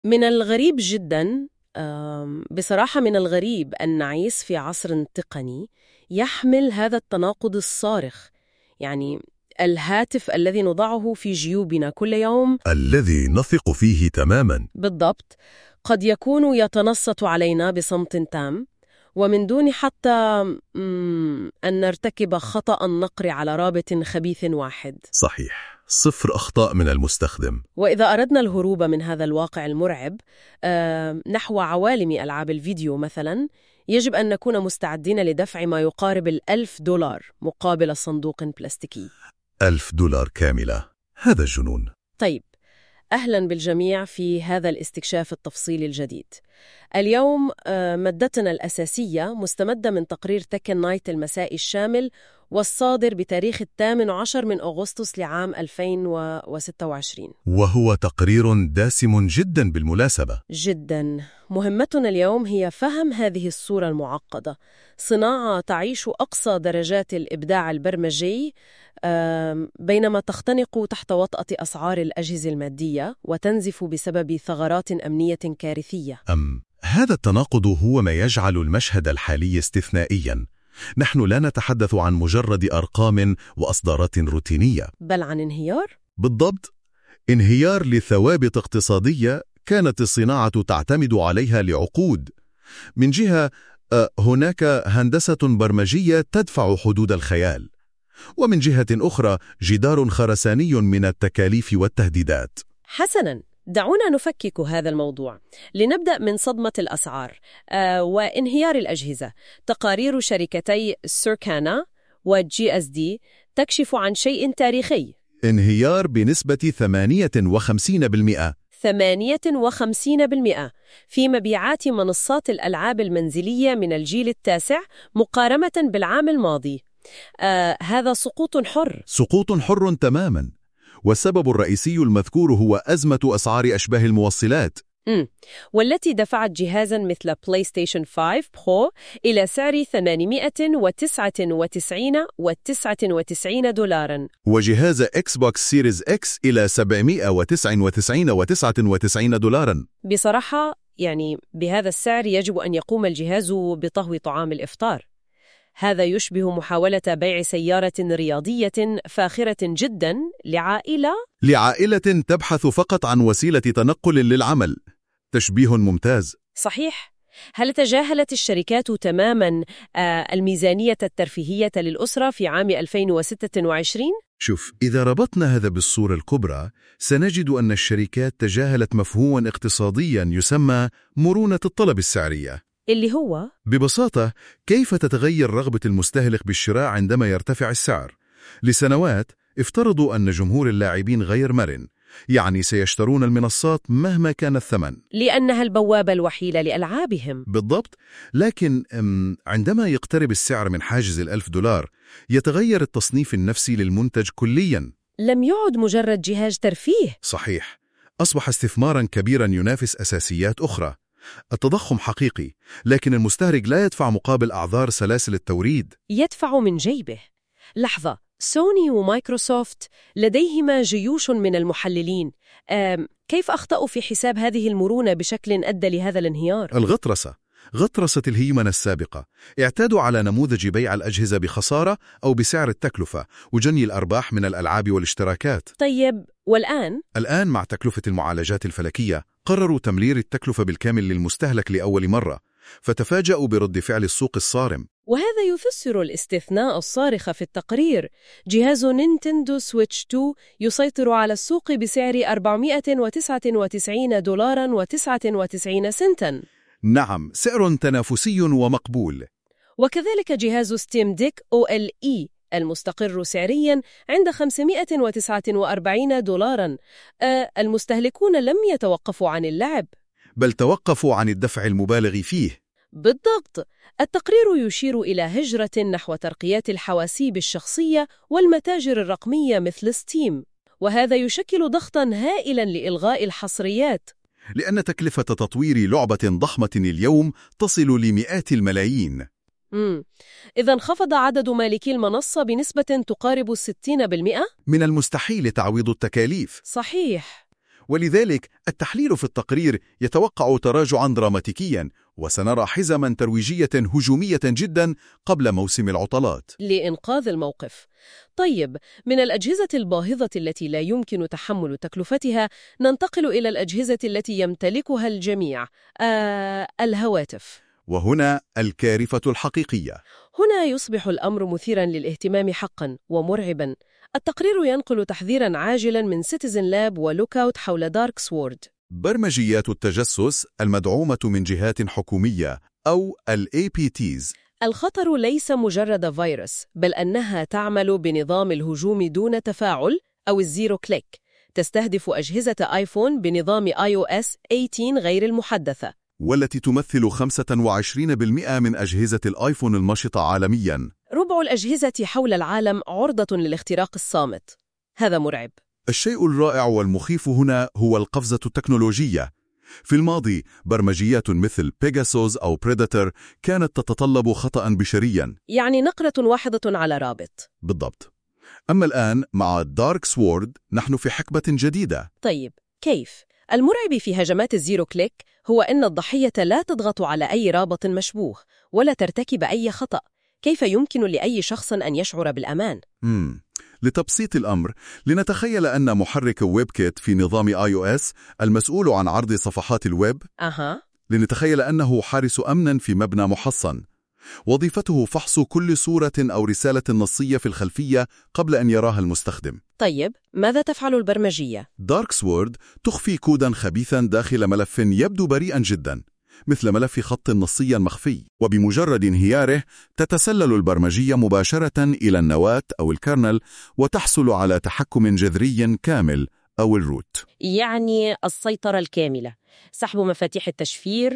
من الغريب جدا، بصراحة من الغريب أن نعيش في عصر تقني يحمل هذا التناقض الصارخ. يعني الهاتف الذي نضعه في جيوبنا كل يوم الذي نثق فيه تماما. بالضبط قد يكون يتنصت علينا بصمت تام، ومن دون حتى أن نرتكب خطأ النقر على رابط خبيث واحد. صحيح، 0 أخطاء من المستخدم. وإذا أردنا الهروب من هذا الواقع المرعب نحو عوالم ألعاب الفيديو مثلا، يجب أن نكون مستعدين لدفع ما يقارب $1000 مقابل صندوق بلاستيكي. $1000 كاملة؟ هذا الجنون. طيب، أهلا بالجميع في هذا الاستكشاف التفصيلي الجديد. اليوم مادتنا الأساسية مستمدة من تقرير تكن نايت المسائي الشامل والصادر بتاريخ 18 من أغسطس لعام 2026. وهو تقرير دسم جدا بالمناسبة. جدا. مهمتنا اليوم هي فهم هذه الصورة المعقدة، صناعة تعيش أقصى درجات الإبداع البرمجي بينما تختنق تحت وطأة أسعار الأجهزة المادية وتنزف بسبب ثغرات أمنية كارثية. هذا التناقض هو ما يجعل المشهد الحالي استثنائياً. نحن لا نتحدث عن مجرد أرقام وأصدارات روتينية، بل عن انهيار؟ بالضبط، انهيار لثوابت اقتصادية كانت الصناعة تعتمد عليها لعقود. من جهة هناك هندسة برمجية تدفع حدود الخيال، ومن جهة أخرى جدار خرساني من التكاليف والتهديدات. حسناً، دعونا نفكك هذا الموضوع. لنبدأ من صدمة الأسعار وانهيار الأجهزة. تقارير شركتي سيركانا وGSD تكشف عن شيء تاريخي: انهيار بنسبة 58%. 58% في مبيعات منصات الألعاب المنزلية من الجيل التاسع مقارنة بالعام الماضي. هذا سقوط حر. سقوط حر تماما، والسبب الرئيسي المذكور هو أزمة أسعار أشباه الموصلات، والتي دفعت جهازاً مثل بلاي ستيشن 5 برو إلى سعر $899.99 وجهاز إكس بوكس سيريز إكس إلى $799.99. بصراحة يعني بهذا السعر يجب أن يقوم الجهاز بطهو طعام الإفطار. هذا يشبه محاولة بيع سيارة رياضية فاخرة جدا لعائلة تبحث فقط عن وسيلة تنقل للعمل. تشبيه ممتاز. صحيح. هل تجاهلت الشركات تماما الميزانية الترفيهية للأسرة في عام 2026؟ شوف، إذا ربطنا هذا بالصورة الكبرى سنجد أن الشركات تجاهلت مفهوما اقتصاديا يسمى مرونة الطلب السعرية، اللي هو ببساطة كيف تتغير رغبة المستهلك بالشراء عندما يرتفع السعر. لسنوات افترضوا أن جمهور اللاعبين غير مرن، يعني سيشترون المنصات مهما كان الثمن لأنها البوابة الوحيدة لألعابهم. بالضبط، لكن عندما يقترب السعر من حاجز $1000 يتغير التصنيف النفسي للمنتج كلياً. لم يعد مجرد جهاز ترفيه. صحيح، أصبح استثماراً كبيراً ينافس أساسيات أخرى. التضخم حقيقي، لكن المستهلك لا يدفع مقابل أعذار سلاسل التوريد، يدفع من جيبه. لحظة، سوني ومايكروسوفت لديهما جيوش من المحللين. كيف أخطأوا في حساب هذه المرونة بشكل أدى لهذا الانهيار؟ غطرسة الهيمنة السابقة. اعتادوا على نموذج بيع الأجهزة بخسارة أو بسعر التكلفة وجني الأرباح من الألعاب والاشتراكات. طيب، والآن؟ الآن مع تكلفة المعالجات الفلكية قرروا تمرير التكلفة بالكامل للمستهلك لأول مرة، فتفاجأوا برد فعل السوق الصارم. وهذا يفسر الاستثناء الصارخ في التقرير. جهاز نينتندو سويتش 2 يسيطر على السوق بسعر $499.99. نعم، سعر تنافسي ومقبول. وكذلك جهاز ستيم ديك OLE المستقر سعرياً عند $549. المستهلكون لم يتوقفوا عن اللعب، بل توقفوا عن الدفع المبالغ فيه. بالضبط. التقرير يشير إلى هجرة نحو ترقيات الحواسيب الشخصية والمتاجر الرقمية مثل ستيم، وهذا يشكل ضغطاً هائلاً لإلغاء الحصريات، لأن تكلفة تطوير لعبة ضخمة اليوم تصل لمئات الملايين. إذا انخفض عدد مالكي المنصة بنسبة تقارب 60%. من المستحيل تعويض التكاليف. صحيح. ولذلك التحليل في التقرير يتوقع تراجعا دراماتيكيا، وسنرى حزما ترويجية هجومية جدا قبل موسم العطلات. لإنقاذ الموقف. طيب، من الأجهزة الباهظة التي لا يمكن تحمل تكلفتها ننتقل إلى الأجهزة التي يمتلكها الجميع، الهواتف. وهنا الكارثة الحقيقية. هنا يصبح الأمر مثيراً للاهتمام حقاً ومرعباً. التقرير ينقل تحذيراً عاجلاً من سيتيزن لاب ولوكاوت حول دارك سوورد، برمجيات التجسس المدعومة من جهات حكومية أو APTs. الخطر ليس مجرد فيروس، بل أنها تعمل بنظام الهجوم دون تفاعل أو الزيرو كليك. تستهدف أجهزة آيفون بنظام iOS 18 غير المحدثة، والتي تمثل 25% من أجهزة الآيفون النشطة عالمياً. ربع الأجهزة حول العالم عرضة للاختراق الصامت. هذا مرعب. الشيء الرائع والمخيف هنا هو القفزة التكنولوجية. في الماضي برمجيات مثل بيجاسوس أو بريداتور كانت تتطلب خطأ بشريا، يعني نقرة واحدة على رابط. بالضبط. أما الآن مع دارك سوورد نحن في حقبة جديدة. طيب، كيف؟ المرعب في هجمات الزيرو كليك هو أن الضحية لا تضغط على أي رابط مشبوه ولا ترتكب أي خطأ. كيف يمكن لأي شخص أن يشعر بالأمان؟ لتبسيط الأمر، لنتخيل أن محرك ويب كيت في نظام iOS المسؤول عن عرض صفحات الويب، لنتخيل أنه حارس أمن في مبنى محصن، وظيفته فحص كل صورة أو رسالة نصية في الخلفية قبل أن يراها المستخدم. طيب، ماذا تفعل البرمجية؟ دارك سوورد تخفي كودا خبيثا داخل ملف يبدو بريئا جدا، مثل ملف خط نصي مخفي، وبمجرد انهياره تتسلل البرمجية مباشرة إلى النواة أو الكرنل وتحصل على تحكم جذري كامل أو الروت. يعني السيطرة الكاملة، سحب مفاتيح التشفير،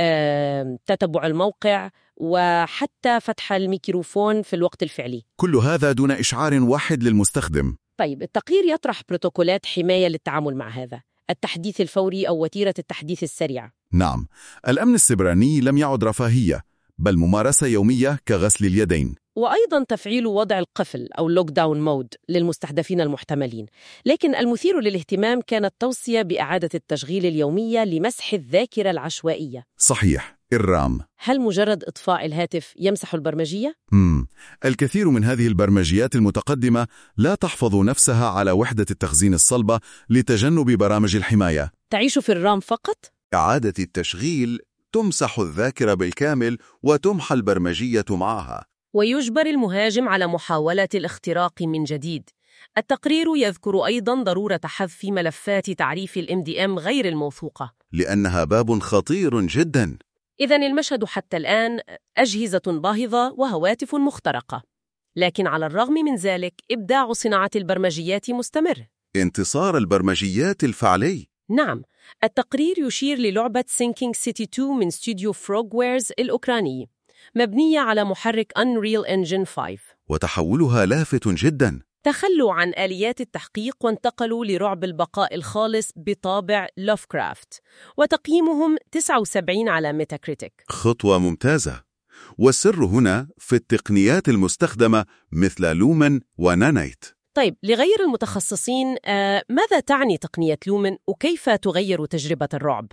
تتبع الموقع، وحتى فتح الميكروفون في الوقت الفعلي. كل هذا دون إشعار واحد للمستخدم. طيب، التقرير يطرح بروتوكولات حماية للتعامل مع هذا، التحديث الفوري أو وتيرة التحديث السريع. نعم، الأمن السيبراني لم يعد رفاهية، بل ممارسة يومية كغسل اليدين. وأيضا تفعيل وضع القفل أو لوك داون مود للمستهدفين المحتملين. لكن المثير للاهتمام كان التوصية بإعادة التشغيل اليومية لمسح الذاكرة العشوائية. صحيح، الرام. هل مجرد إطفاء الهاتف يمسح البرمجية؟ الكثير من هذه البرمجيات المتقدمة لا تحفظ نفسها على وحدة التخزين الصلبة لتجنب برامج الحماية. تعيش في الرام فقط؟ إعادة التشغيل تمسح الذاكرة بالكامل وتمحى البرمجية معها، ويجبر المهاجم على محاولة الاختراق من جديد. التقرير يذكر أيضاً ضرورة حذف ملفات تعريف MDM غير الموثوقة، لأنها باب خطير جداً. إذن المشهد حتى الآن أجهزة باهظة وهواتف مخترقة، لكن على الرغم من ذلك إبداع صناعة البرمجيات مستمر. انتصار البرمجيات الفعلي. نعم، التقرير يشير للعبة Sinking City 2 من استوديو Frogwares الأوكراني، مبنية على محرك Unreal Engine 5. وتحولها لافت جدا. تخلوا عن آليات التحقيق وانتقلوا لرعب البقاء الخالص بطابع لوفكرافت، وتقييمهم 79 على ميتاكريتيك. خطوة ممتازة. والسر هنا في التقنيات المستخدمة مثل لومن ونانايت. طيب، لغير المتخصصين، ماذا تعني تقنية لومن وكيف تغير تجربة الرعب؟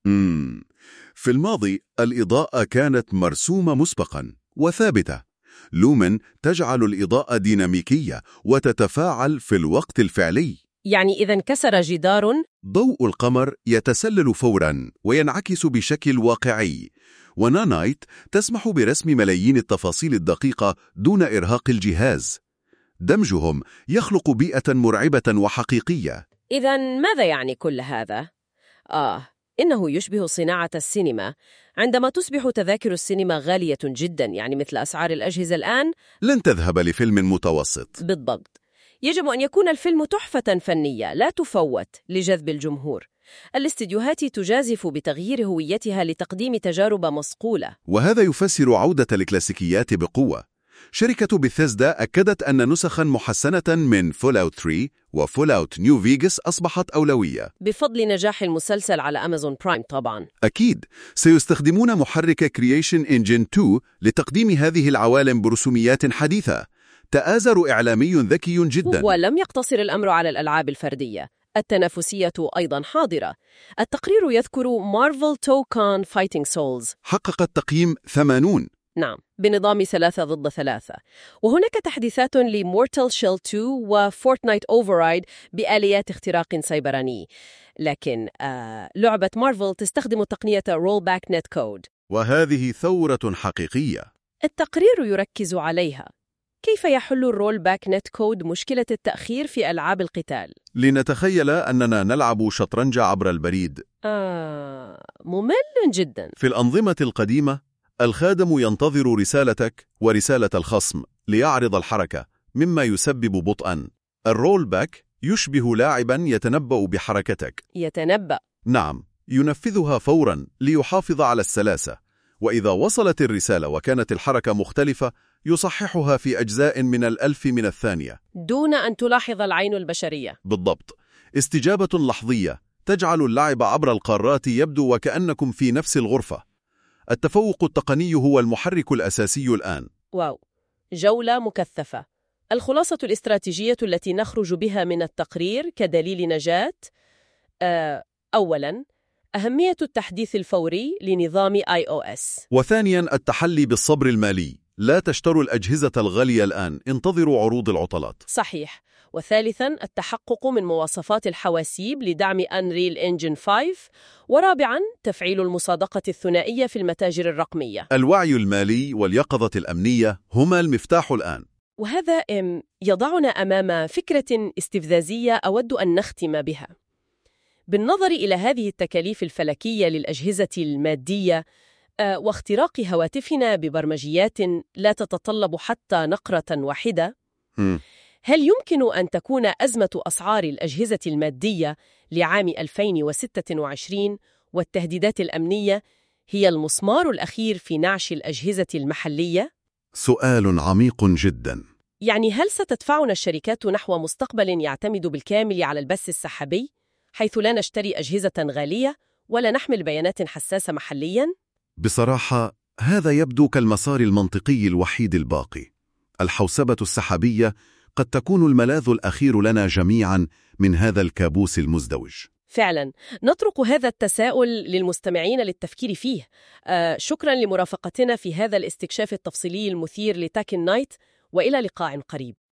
في الماضي الإضاءة كانت مرسومة مسبقاً وثابتة. لومن تجعل الإضاءة ديناميكية وتتفاعل في الوقت الفعلي. يعني إذا انكسر جدار، ضوء القمر يتسلل فوراً وينعكس بشكل واقعي. ونانايت تسمح برسم ملايين التفاصيل الدقيقة دون إرهاق الجهاز. دمجهم يخلق بيئة مرعبة وحقيقية. إذا ماذا يعني كل هذا؟ إنه يشبه صناعة السينما. عندما تصبح تذاكر السينما غالية جدا، يعني مثل أسعار الأجهزة الآن، لن تذهب لفيلم متوسط. بالضبط. يجب أن يكون الفيلم تحفة فنية لا تفوت لجذب الجمهور. الاستديوهات تجازف بتغيير هويتها لتقديم تجارب مصقولة، وهذا يفسر عودة الكلاسيكيات بقوة. شركة بيثيسدا أكدت أن نسخاً محسنة من فولاوت 3 وفولاوت نيو فيغاس أصبحت أولوية بفضل نجاح المسلسل على أمازون برايم. طبعاً أكيد سيستخدمون محرك كرييشن إنجن 2 لتقديم هذه العوالم برسوميات حديثة. تآزر إعلامي ذكي جداً. ولم يقتصر الأمر على الألعاب الفردية. التنافسية أيضا حاضرة. التقرير يذكر مارفل توكان فايتنج سولز، حققت تقييم 80. نعم، بنظام 3 ضد 3. وهناك تحديثات لمورتال شيل 2 وفورتنايت أوفرايد بآليات اختراق سيبراني. لكن لعبة مارفل تستخدم تقنية رولباك نت كود، وهذه ثورة حقيقية. التقرير يركز عليها. كيف يحل الرولباك نت كود مشكلة التأخير في ألعاب القتال؟ لنتخيل أننا نلعب شطرنج عبر البريد. ممل جدا. في الأنظمة القديمة الخادم ينتظر رسالتك ورسالة الخصم ليعرض الحركة، مما يسبب بطئا. الرولباك يشبه لاعبا يتنبأ بحركتك. يتنبأ؟ نعم، ينفذها فورا ليحافظ على السلاسة، وإذا وصلت الرسالة وكانت الحركة مختلفة يصححها في أجزاء من الألف من الثانية دون أن تلاحظ العين البشرية. بالضبط. استجابة لحظية تجعل اللعب عبر القارات يبدو وكأنكم في نفس الغرفة. التفوق التقني هو المحرك الأساسي الآن. واو، جولة مكثفة. الخلاصة الاستراتيجية التي نخرج بها من التقرير كدليل نجاة: أولاً، أهمية التحديث الفوري لنظام iOS. وثانياً، التحلي بالصبر المالي. لا تشتروا الأجهزة الغالية الآن، انتظروا عروض العطلات. صحيح. وثالثاً، التحقق من مواصفات الحواسيب لدعم Unreal Engine 5. ورابعاً، تفعيل المصادقة الثنائية في المتاجر الرقمية. الوعي المالي واليقظة الأمنية هما المفتاح الآن. وهذا يضعنا أمام فكرة استفزازية أود أن نختم بها. بالنظر إلى هذه التكاليف الفلكية للأجهزة المادية واختراق هواتفنا ببرمجيات لا تتطلب حتى نقرة واحدة، هل يمكن أن تكون أزمة أسعار الأجهزة المادية لعام 2026 والتهديدات الأمنية هي المسمار الأخير في نعش الأجهزة المحلية؟ سؤال عميق جدا. يعني هل ستدفعنا الشركات نحو مستقبل يعتمد بالكامل على البث السحابي، حيث لا نشتري أجهزة غالية ولا نحمل بيانات حساسة محلياً؟ بصراحة هذا يبدو كالمسار المنطقي الوحيد الباقي. الحوسبة السحابية قد تكون الملاذ الأخير لنا جميعاً من هذا الكابوس المزدوج. فعلاً، نترك هذا التساؤل للمستمعين للتفكير فيه. شكراً لمرافقتنا في هذا الاستكشاف التفصيلي المثير لتاك نايت، وإلى لقاء قريب.